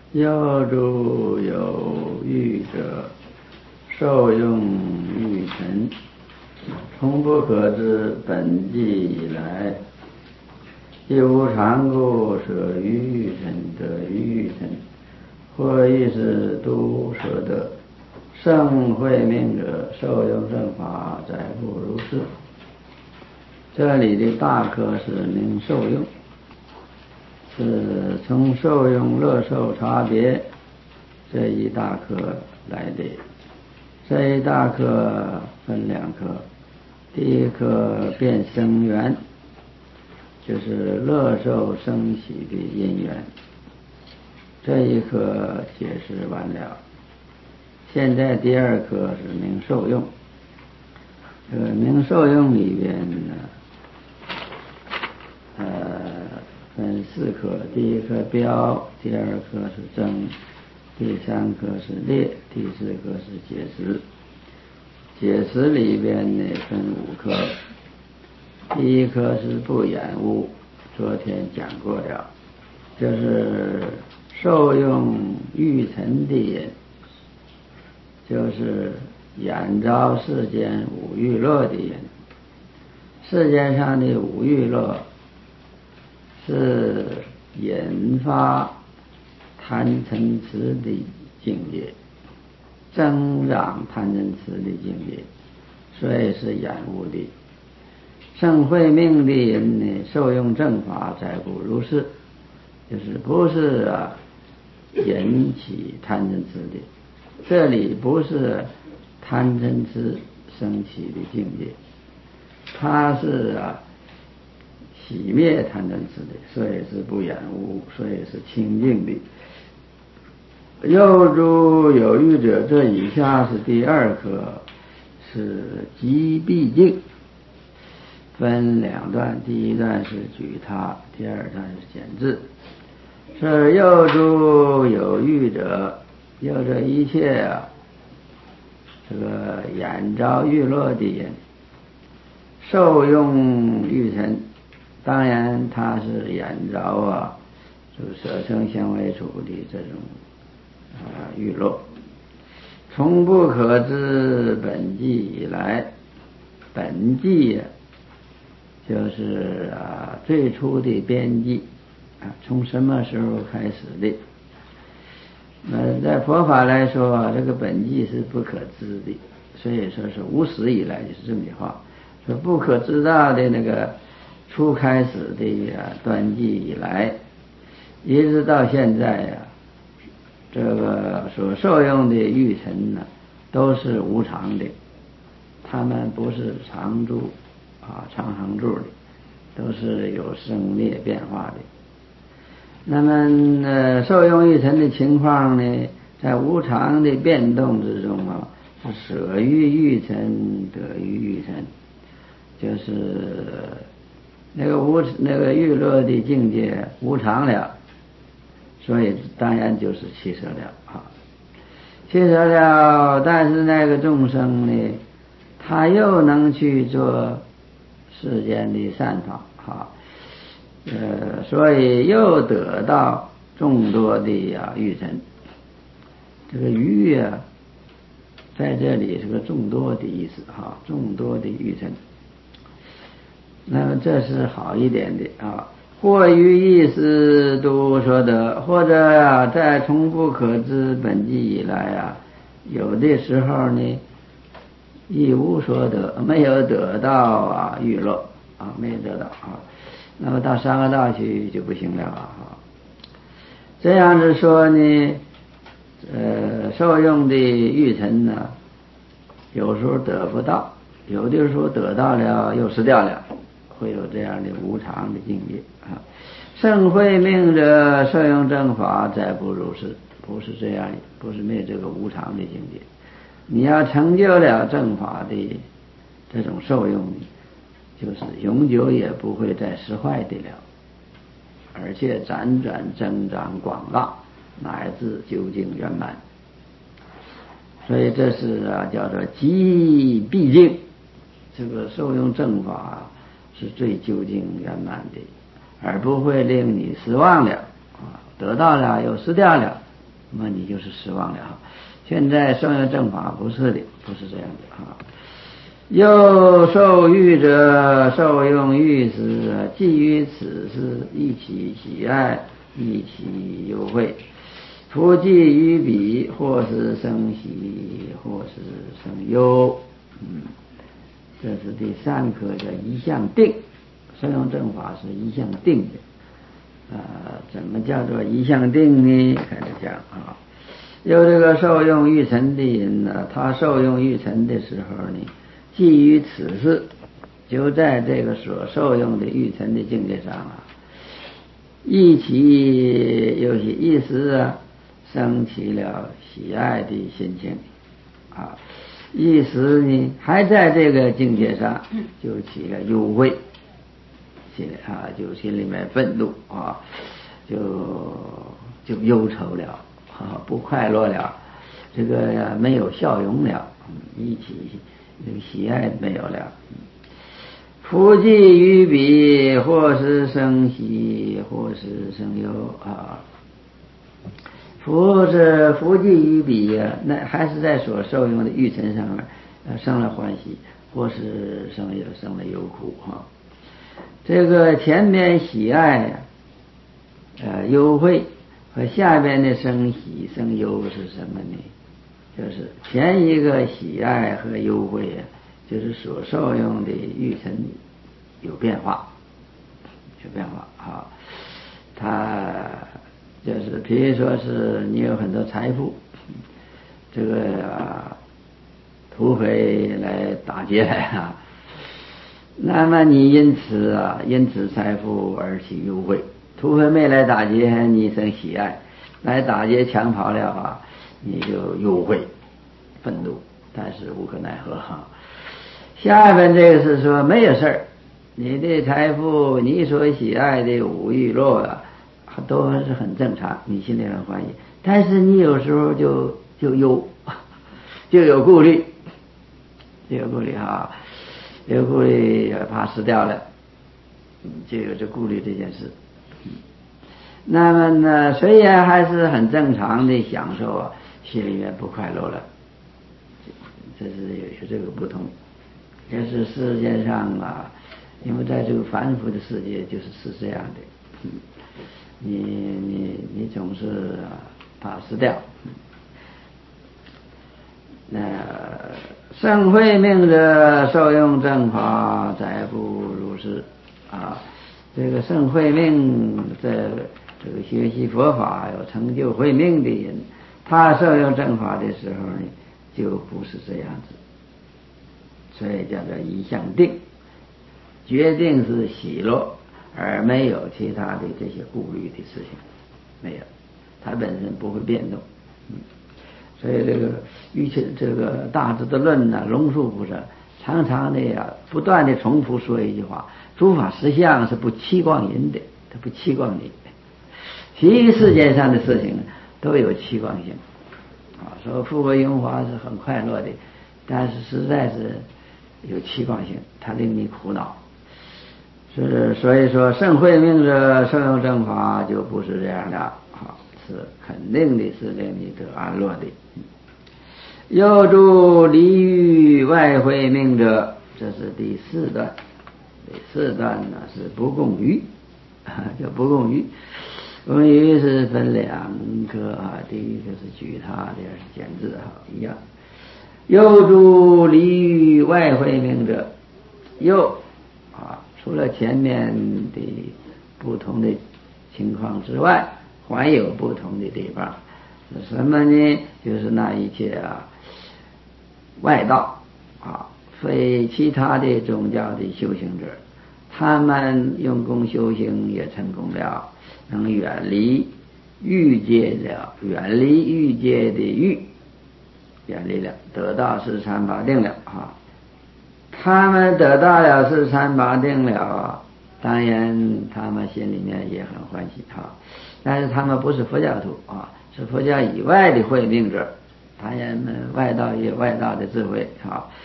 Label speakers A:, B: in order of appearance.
A: 又诸有欲者，受用欲成，从不可知本际以来，亦无常故，舍于欲成，得于欲成，或亦是独所得。圣慧命者，受用正法，载不如是。这里的大科是名受用，是从受用乐受差别这一大科来的。这一大科分两科，第一科变生缘，就是乐受升起的因缘，这一科解释完了。现在第二科是名受用。名受用里边呢，分四科，第一科标，第二科是增，第三科是列，第四科是解释。解释里边呢分五科，第一科是不染污，昨天讲过了，就是受用欲成的人，就是染着世间五欲乐的人。世间上的五欲乐是引发贪嗔痴的境界，增长贪嗔痴的境界，所以是染污的。圣慧命的人呢，受用正法，载不如是，就是不是引起贪嗔痴的。这里不是贪嗔痴升起的境界，它是熄灭贪嗔痴的，所以是不染污，所以是清净的。又诸有欲者，这以下是第二科，是即毕竟，分两段，第一段是举他，第二段是简字。是又诸有欲者，有这一切这个染着欲乐的人，受用欲成，当然他是染着就色声香味触的这种欲乐。从不可知本际以来，本际就是最初的边际从什么时候开始的。在佛法来说，这个本际是不可知的，所以说是无始以来，就是这么句话，说不可知道的那个初开始的端际以来，一直到现在这个所受用的欲尘呢，都是无常的，它们不是常住常恒住的，都是有生灭变化的。那么受用欲尘的情况呢，在无常的变动之中是舍于欲尘，得于欲尘，就是那个欲乐的境界无常了，所以当然就是弃舍了弃舍了。但是那个众生呢，他又能去做世间的善法所以又得到众多的欲尘。这个欲在这里是个众多的意思众多的欲尘。那么这是好一点的或于意识都说得，或者在从不可知本际以来有的时候呢一无所得，没有得到欲乐没有得到那么到三恶道去就不行了这样子说呢，受用的欲尘呢，有时候得不到，有的时候得到了又失掉了，会有这样的无常的境界圣慧命者，受用正法，载不如是，不是这样的，不是没这个无常的境界。你要成就了正法的这种受用，就是永久也不会再失坏的了，而且辗转增长广大，乃至究竟圆满。所以这是叫做即毕竟，这个受用正法是最究竟圆满的，而不会令你失望了得到了又失掉了， 那么你就是失望了哈。现在受用正法不是的，不是这样的哈。又受欲者，受用欲时，基于此事，一起喜爱，一起忧慧。夫寄于彼，或是生喜，或是生忧。这是第三课，叫一向定。受用正法是一向定的。怎么叫做一向定呢？开始讲啊。有这个受用欲尘的人呢，他受用欲尘的时候呢，基于此事，就在这个所受用的欲尘的境界上一起有些意思升起了喜爱的心情一时呢还在这个境界上，就起了忧慧，就心里面愤怒就忧愁了不快乐了，这个没有笑容了，一起这个喜爱没有了。夫寄于彼，或是生喜，或是生忧夫寄于彼那还是在所受用的欲尘上面生了欢喜，或是生了忧苦这个前面喜爱忧慧和下边的生喜生忧是什么呢？就是前一个喜爱和忧慧就是所受用的欲尘有变化它就是比如说是你有很多财富，这个土匪来打劫来那么你因此财富而起忧慧。土匪没来打劫，你生喜爱；来打劫抢跑了你就忧慧愤怒，但是无可奈何下边这个是说没有事儿，你的财富，你所喜爱的五欲乐都是很正常，你心里很欢喜，但是你有时候就忧，就有顾虑有顾虑怕失掉了，就有这顾虑这件事。那么呢，虽然还是很正常的享受心里面不快乐了，这是有这个不同。也是世界上因为在这个凡夫的世界是这样的，你总是怕失掉。圣慧命者，受用正法，载不如是这个圣慧命这个学习佛法有成就慧命的人，他受用正法的时候呢，就不是这样子。所以叫做一向定，决定是喜乐，而没有其他的这些顾虑的事情，没有，它本身不会变动。所以这个大智的论龙树菩萨常常的不断的重复说一句话：诸法实相是不欺妄人的，它不欺妄你。其余世界上的事情都有欺妄性说富贵荣华是很快乐的，但是实在是有欺妄性，它令你苦恼。所以说圣慧命者受用正法就不是这样的是肯定的是令你得安乐的。又诸离欲外慧命者，这是第四段。第四段是不共于叫不共于。共于是分两个第一个是举他，第二是简字一样。又诸离欲外慧命者，又除了前面的不同的情况之外，还有不同的地方。是什么呢？就是那一切外道非其他的宗教的修行者，他们用功修行也成功了，能远离欲界了，远离欲界的欲，远离了，得到四禅八定了他们得到了四禅八定了当然他们心里面也很欢喜但是他们不是佛教徒是佛教以外的慧命者，当然外道也有外道的智慧